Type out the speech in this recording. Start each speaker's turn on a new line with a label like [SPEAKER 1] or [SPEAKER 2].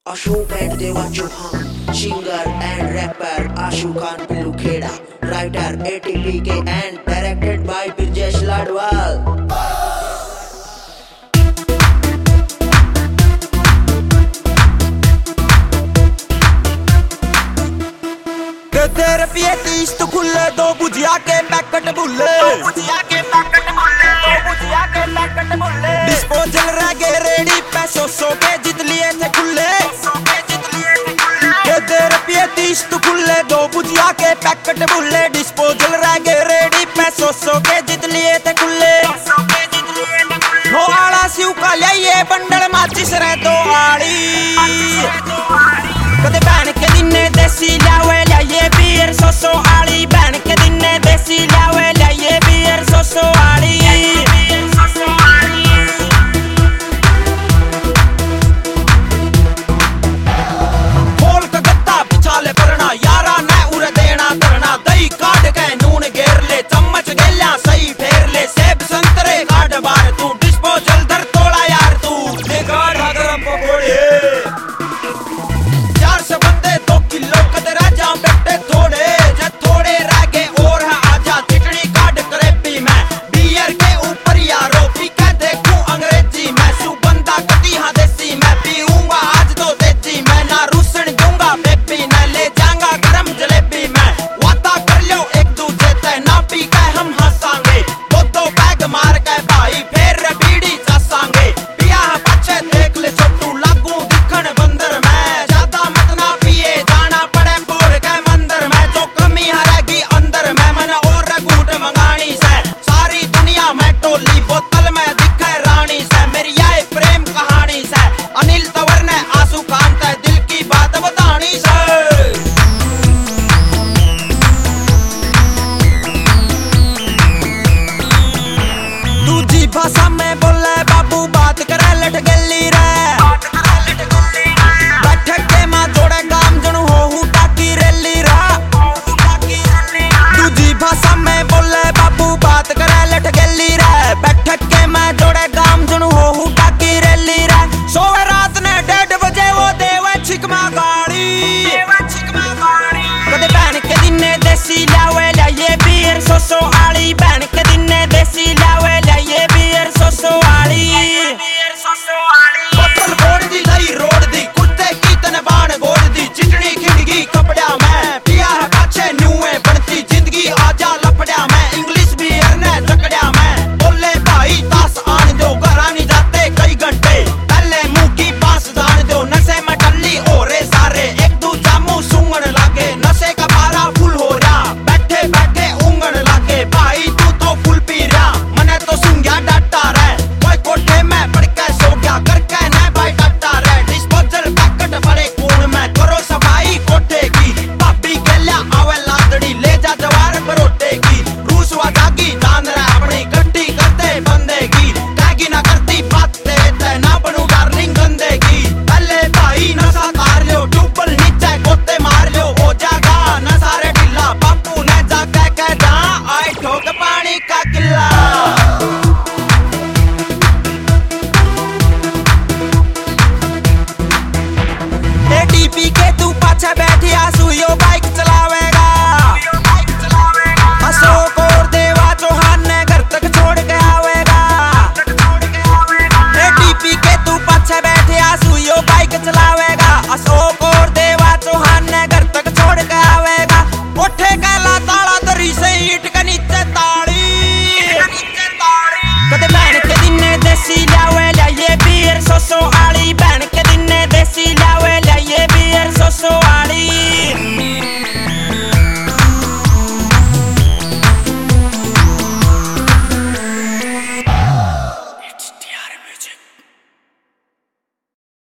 [SPEAKER 1] Ashok and Deva Chauhan, singer and rapper Ashu Khan Pillu Kheda, writer ATPK and directed by Birjesh Ladwal.
[SPEAKER 2] तेरे पिए 30 तो खुले दो भुजिया के पैकेट भुले डिस्पोजल रह गए रेडी पैसों सो के जित लिए थे खुले तेरे पिए 30 तो खुले दो भुजिया के पैकेट भुले डिस्पोजल रह गए रेडी पैसों सो के जित लिए थे खुले नो आड़ा सिउ का लिए बंडल माचिस रह दो आड़ी कदे बहन के दिने देसी लावे लाइए बियर सोसो आड़ी बहन के दिने देसी लावे लाइए बियर सोसो आड़ी खोल का गत्ता बिछाले परना यारा न उरे देना करना दही काट के नून घेर ले चम्मच गेल्या सही फेर ले सेब संतरे काट बार तू डिस्पोजल धर तोड़ा यार तू निगाड़ गरम पकोड़े किलो कद राजा बेटे थोड़े जे थोड़े रह गए और है आजा चिटनी काट करे पी मैं बियर के ऊपर यारो पी के देखूं अंग्रेजी मैं सुबंदा कटी हाँ देसी मैं पीऊंगा आज तो देसी मैं ना रूसन दूंगा बेबी न ले जाऊंगा गरम जलेबी मैं वादा कर लो एक दूजे ते ना पी के हम हंसांगे दो बैग मार के भाई फिर बीड़ी चासांगे पिया बच्चे देख ले छोटू लागू दिखन बंदर मैं ज्यादा मत ना पिए अंदर मैं मन और रगूट मंगानी से सारी दुनिया में टोली बोतल में दिखे रानी से मेरी ये प्रेम कहानी से अनिल तंवर ने आंसू कांत दिल की बात बतानी से दूजी भाषा में बोले बाबू बात करे लट गली रे बैठक के मां जोड़े गाम जनू हो टाकी रेली रा भाषा में बोले बाबू बात करे लट गली रे बैठक के मैं जोड़े गाम जनू हो टाकी रेली रे सोए रात ने 1:30 बजे वो देवे छिकमा गाड़ी कदे बहन के दिने देसी लावे लाइए बियर सोसो